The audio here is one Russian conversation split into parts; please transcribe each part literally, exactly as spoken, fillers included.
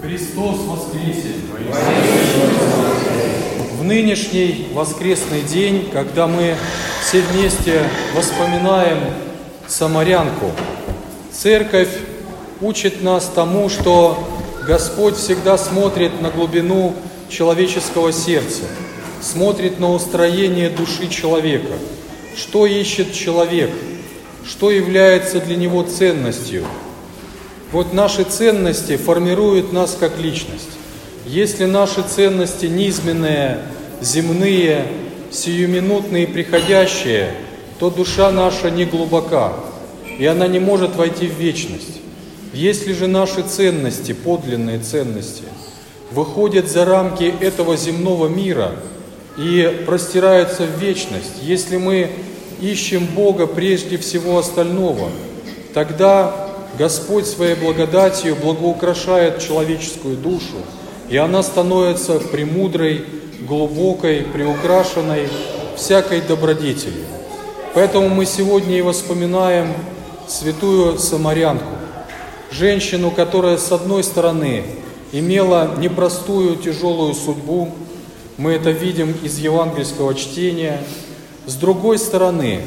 Христос воскресе! В нынешний воскресный день, когда мы все вместе вспоминаем самарянку, Церковь учит нас тому, что Господь всегда смотрит на глубину человеческого сердца, смотрит на устроение души человека, что ищет человек, что является для него ценностью. Вот наши ценности формируют нас как личность. Если наши ценности низменные, земные, сиюминутные, приходящие, то душа наша не глубока, и она не может войти в вечность. Если же наши ценности, подлинные ценности, выходят за рамки этого земного мира и простираются в вечность, если мы ищем Бога прежде всего остального, тогда Господь своей благодатью благоукрашает человеческую душу, и она становится премудрой, глубокой, приукрашенной всякой добродетелью. Поэтому мы сегодня и вспоминаем святую самарянку, женщину, которая, с одной стороны, имела непростую, тяжелую судьбу, мы это видим из евангельского чтения, с другой стороны,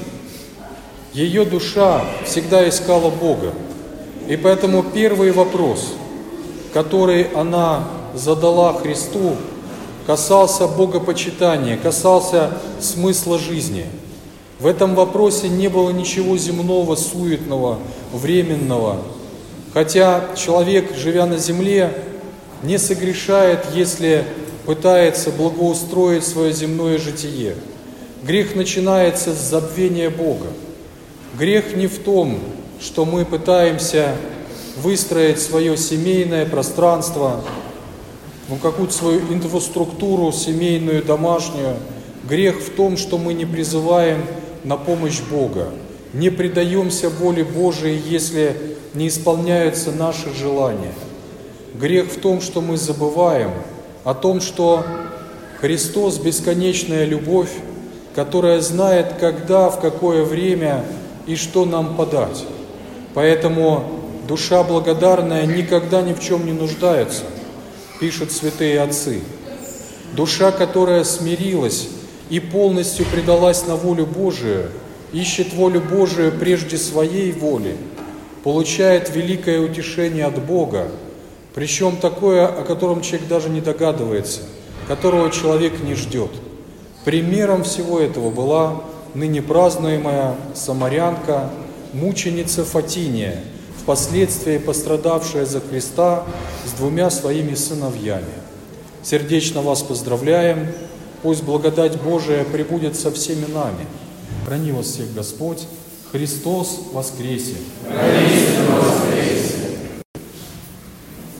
ее душа всегда искала Бога. И поэтому первый вопрос, который она задала Христу, касался богопочитания, касался смысла жизни. В этом вопросе не было ничего земного, суетного, временного. Хотя человек, живя на земле, не согрешает, если пытается благоустроить свое земное житие. Грех начинается с забвения Бога. Грех не в том, что мы пытаемся выстроить свое семейное пространство, ну, какую-то свою инфраструктуру семейную, домашнюю. Грех в том, что мы не призываем на помощь Бога, не предаемся воле Божией, если не исполняются наши желания. Грех в том, что мы забываем о том, что Христос — бесконечная любовь, которая знает, когда, в какое время и что нам подать. Поэтому душа благодарная никогда ни в чем не нуждается, пишут святые отцы. Душа, которая смирилась и полностью предалась на волю Божию, ищет волю Божию прежде своей воли, получает великое утешение от Бога, причем такое, о котором человек даже не догадывается, которого человек не ждет. Примером всего этого была ныне празднуемая самарянка, мученица Фатиния, впоследствии пострадавшая за Христа с двумя своими сыновьями. Сердечно вас поздравляем, пусть благодать Божия пребудет со всеми нами. Храни вас всех Господь, Христос воскресе! Храни вас, воскресе!